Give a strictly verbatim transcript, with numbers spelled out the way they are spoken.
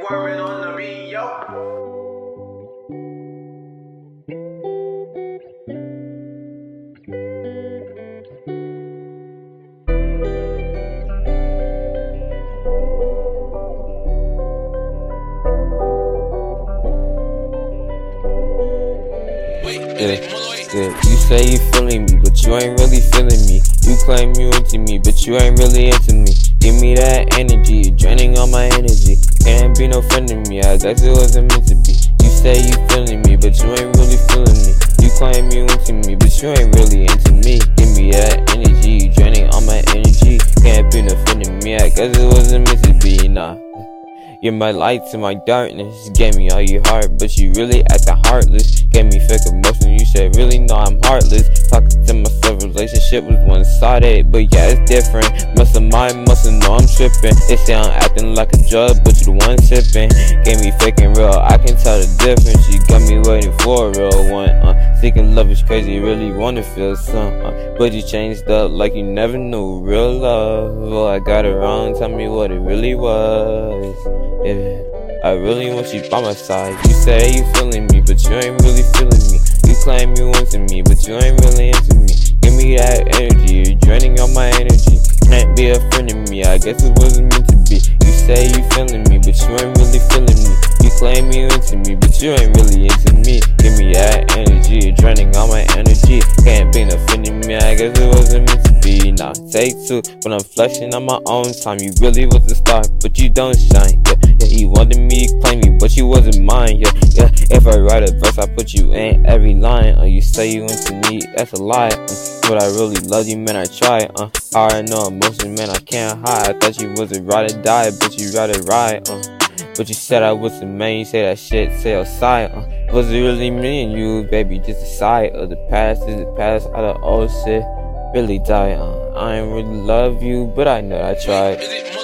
Worming on the beat, yo. Yeah, yeah. You say you feeling me, but you ain't really feeling me. You claim you into me, but you ain't really into me. Give me that energy, draining all my energy. Can't be no friend of me, I guess it wasn't meant to be. You say you feeling me, but you ain't really feeling me. You claim you into me, but you ain't really into me. Give me that energy, draining all my energy. Can't be no friend of me, I guess it wasn't meant to be, nah. You're my light to my darkness. Gave me all your heart, but you really acting heartless. Gave me fake emotion, you said really no, I'm heartless. Talking to myself, relationship was one-sided, but yeah, it's different. Muscle mind, muscle know I'm tripping. They say I'm acting like a drug, but you the one sipping. Gave me fake and real, I can tell the difference. You got me waiting for a real one. Uh, seeking love is crazy, you really wanna feel some. Uh, but you changed up like you never knew real love. Oh, I got it wrong, tell me what it really was. Yeah, I really want you by my side. You say you feeling me, but you ain't really feeling me. You claim you into me, but you ain't really into me. Give me that energy, you're draining all my energy. Can't be a friend of me, I guess it wasn't meant to be. You say you feeling me, but you ain't really feeling me. You claim you into me, but you ain't really into me. Give me that energy, you're draining all my energy. Can't be no friend of me, I guess it wasn't meant to be. Now take two, when I'm flexing on my own time. You really was the star, but you don't shine. Yeah. Yeah, you wanted me to claim you, but you wasn't mine, yeah, yeah. If I write a verse, I put you in every line, uh, you say you into me, that's a lie, uh, but I really love you, man, I try, uh, I know emotion, man, I can't hide. I thought you was a ride or die, but you ride or ride, uh, but you said I was the man, you say that shit, say outside, uh, was it really me and you, baby, just a side of the past, is the past, all the old shit, really die, uh, I ain't really love you, but I know I tried.